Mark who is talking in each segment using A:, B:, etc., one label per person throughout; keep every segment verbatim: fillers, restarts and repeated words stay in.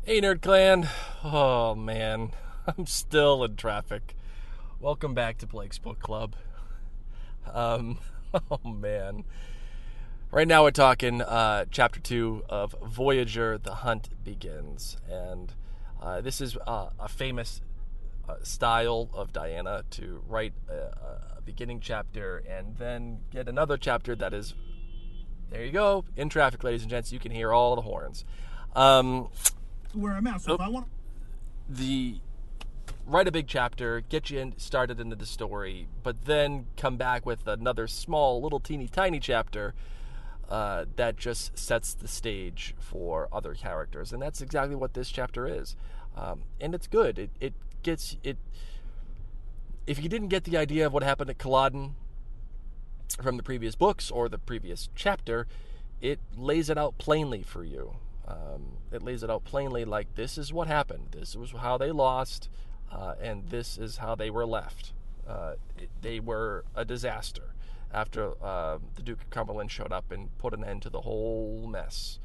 A: Hey, Nerd Clan. Oh, man. I'm still in traffic. Welcome back to Blake's Book Club. Um, oh, man. Right now we're talking uh, Chapter two of Voyager, The Hunt Begins. And uh, this is uh, a famous uh, style of Diana to write a, a beginning chapter and then get another chapter that is, there you go, in traffic, ladies and gents. You can hear all the horns. Um...
B: Where I'm at. So if I want
A: the write a big chapter, get you in, started into the story, but then come back with another small, little, teeny, tiny chapter uh, that just sets the stage for other characters, and that's exactly what this chapter is. Um, and it's good. It it gets it. If you didn't get the idea of what happened at Culloden from the previous books or the previous chapter, it lays it out plainly for you. Um, it lays it out plainly like this is what happened. This was how they lost, uh, and this is how they were left. Uh, it, they were a disaster after uh, the Duke of Cumberland showed up and put an end to the whole mess.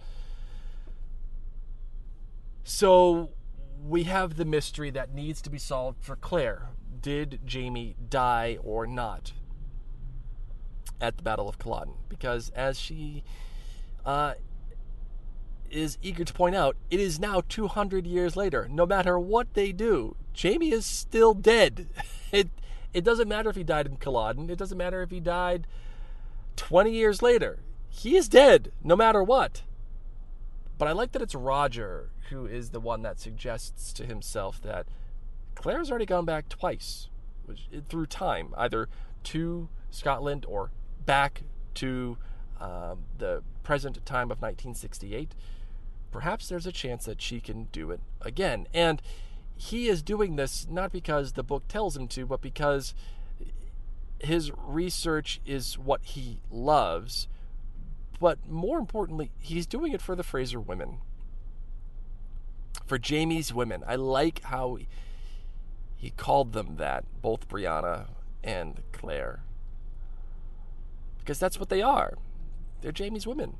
A: So we have the mystery that needs to be solved for Claire. Did Jamie die or not at the Battle of Culloden? Because as she... Uh, is eager to point out, it is now two hundred years later. No matter what they do, Jamie is still dead. It it doesn't matter if he died in Culloden. It doesn't matter if he died twenty years later. He is dead, no matter what. But I like that it's Roger who is the one that suggests to himself that Claire's already gone back twice, which, through time, either to Scotland or back to um, the present time of nineteen sixty-eight. Perhaps there's a chance that she can do it again. And he is doing this not because the book tells him to, but because his research is what he loves. But more importantly, he's doing it for the Fraser women. For Jamie's women. I like how he, he called them that, both Brianna and Claire. Because that's what they are. They're Jamie's women.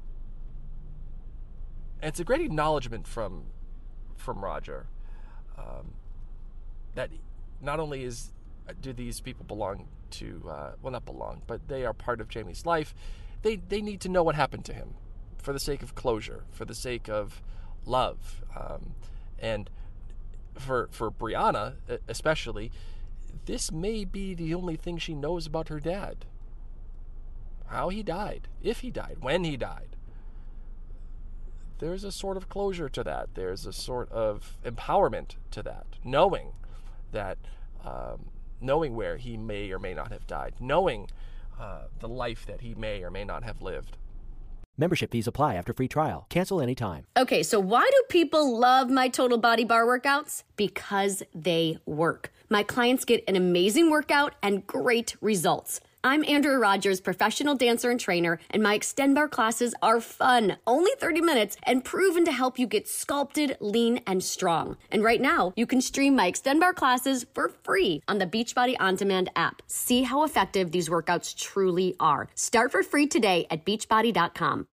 A: And it's a great acknowledgement from from Roger um, that not only is do these people belong to, uh, well, not belong, but they are part of Jamie's life. They they need to know what happened to him for the sake of closure, for the sake of love. Um, and for, for Brianna, especially, this may be the only thing she knows about her dad. How he died, if he died, when he died. There's a sort of closure to that. There's a sort of empowerment to that. Knowing that, um, knowing where he may or may not have died. Knowing uh, the life that he may or may not have lived.
C: Membership fees apply after free trial. Cancel anytime.
D: Okay, so why do people love my Total Body Bar workouts? Because they work. My clients get an amazing workout and great results. I'm Andrea Rogers, professional dancer and trainer, and my Extend Bar classes are fun, only thirty minutes, and proven to help you get sculpted, lean, and strong. And right now, you can stream my Extend Bar classes for free on the Beachbody On Demand app. See how effective these workouts truly are. Start for free today at beachbody dot com.